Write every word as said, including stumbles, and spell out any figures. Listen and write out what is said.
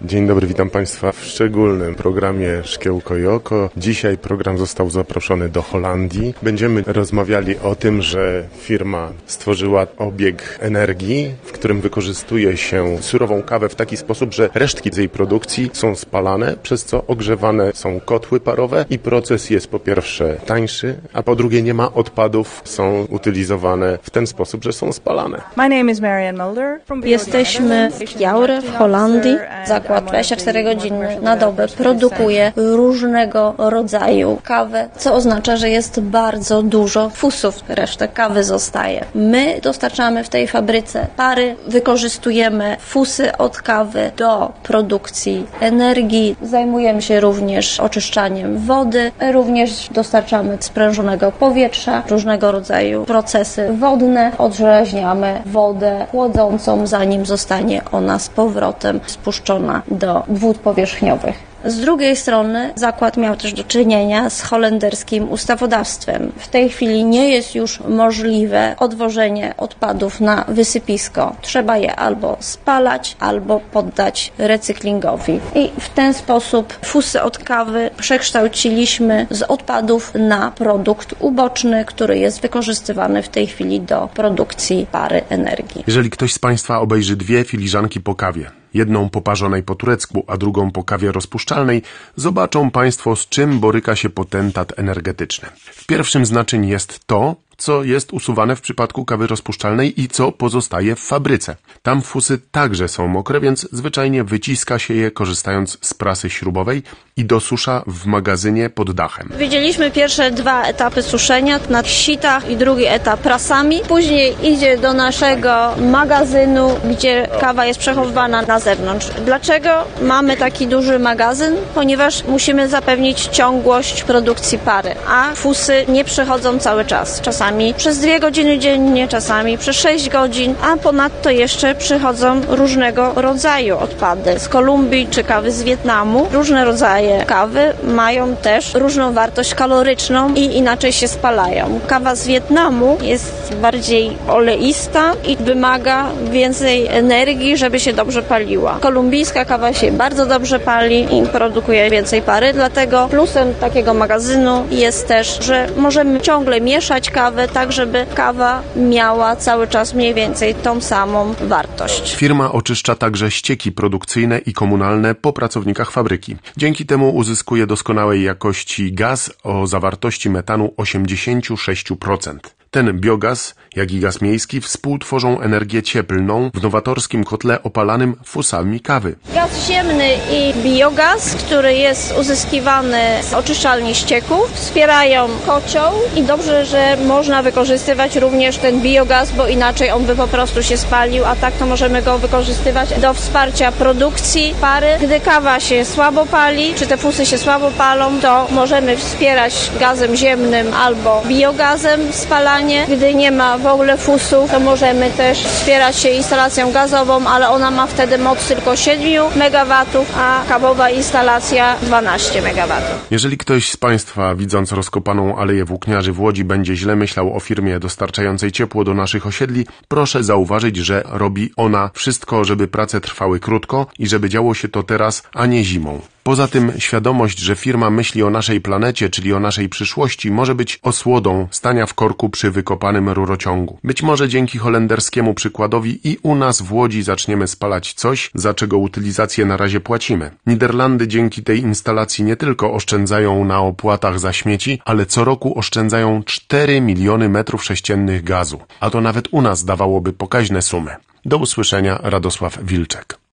Dzień dobry, witam Państwa w szczególnym programie Szkiełko i Oko. Dzisiaj program został zaproszony do Holandii. Będziemy rozmawiali o tym, że firma stworzyła obieg energii, w którym wykorzystuje się surową kawę w taki sposób, że resztki z jej produkcji są spalane, przez co ogrzewane są kotły parowe i proces jest po pierwsze tańszy, a po drugie nie ma odpadów, są utylizowane w ten sposób, że są spalane. Jesteśmy w Jaure w Holandii. Zakład dwadzieścia cztery godziny na dobę produkuje różnego rodzaju kawę, co oznacza, że jest bardzo dużo fusów. Resztę kawy zostaje. My dostarczamy w tej fabryce pary, wykorzystujemy fusy od kawy do produkcji energii. Zajmujemy się również oczyszczaniem wody, również dostarczamy sprężonego powietrza, różnego rodzaju procesy wodne. Odrzeźniamy wodę chłodzącą, zanim zostanie ona z powrotem spuszczona do wód powierzchniowych. Z drugiej strony zakład miał też do czynienia z holenderskim ustawodawstwem. W tej chwili nie jest już możliwe odwożenie odpadów na wysypisko. Trzeba je albo spalać, albo poddać recyklingowi. I w ten sposób fusy od kawy przekształciliśmy z odpadów na produkt uboczny, który jest wykorzystywany w tej chwili do produkcji pary energii. Jeżeli ktoś z Państwa obejrzy dwie filiżanki po kawie, jedną poparzonej po turecku, a drugą po kawie rozpuszczalnej, zobaczą Państwo, z czym boryka się potentat energetyczny. W pierwszym z naczyń jest to, co jest usuwane w przypadku kawy rozpuszczalnej i co pozostaje w fabryce. Tam fusy także są mokre, więc zwyczajnie wyciska się je, korzystając z prasy śrubowej i dosusza w magazynie pod dachem. Widzieliśmy pierwsze dwa etapy suszenia na sitach i drugi etap prasami. Później idzie do naszego magazynu, gdzie kawa jest przechowywana na zewnątrz. Dlaczego mamy taki duży magazyn? Ponieważ musimy zapewnić ciągłość produkcji pary, a fusy nie przychodzą cały czas. Czasami przez dwie godziny dziennie, czasami przez sześć godzin, a ponadto jeszcze przychodzą różnego rodzaju odpady z Kolumbii czy kawy z Wietnamu. Różne rodzaje kawy mają też różną wartość kaloryczną i inaczej się spalają. Kawa z Wietnamu jest bardziej oleista i wymaga więcej energii, żeby się dobrze paliła. Kolumbijska kawa się bardzo dobrze pali i produkuje więcej pary, dlatego plusem takiego magazynu jest też, że możemy ciągle mieszać kawę, tak żeby kawa miała cały czas mniej więcej tą samą wartość. Firma oczyszcza także ścieki produkcyjne i komunalne po pracownikach fabryki. Dzięki temu uzyskuje doskonałej jakości gaz o zawartości metanu osiemdziesiąt sześć procent. Ten biogaz, jak i gaz miejski, współtworzą energię cieplną w nowatorskim kotle opalanym fusami kawy. Gaz ziemny i biogaz, który jest uzyskiwany z oczyszczalni ścieków, wspierają kocioł i dobrze, że można wykorzystywać również ten biogaz, bo inaczej on by po prostu się spalił, a tak to możemy go wykorzystywać do wsparcia produkcji pary. Gdy kawa się słabo pali, czy te fusy się słabo palą, to możemy wspierać gazem ziemnym albo biogazem spalanie. Gdy nie ma w ogóle fusów, to możemy też wspierać się instalacją gazową, ale ona ma wtedy moc tylko siedem megawatów, a kawowa instalacja dwanaście megawatów. Jeżeli ktoś z Państwa, widząc rozkopaną aleję włókniarzy w Łodzi, będzie źle myślał o firmie dostarczającej ciepło do naszych osiedli, proszę zauważyć, że robi ona wszystko, żeby prace trwały krótko i żeby działo się to teraz, a nie zimą. Poza tym świadomość, że firma myśli o naszej planecie, czyli o naszej przyszłości, może być osłodą stania w korku przy wykopanym rurociągu. Być może dzięki holenderskiemu przykładowi i u nas w Łodzi zaczniemy spalać coś, za czego utylizację na razie płacimy. Niderlandy dzięki tej instalacji nie tylko oszczędzają na opłatach za śmieci, ale co roku oszczędzają cztery miliony metrów sześciennych gazu. A to nawet u nas dawałoby pokaźne sumy. Do usłyszenia, Radosław Wilczek.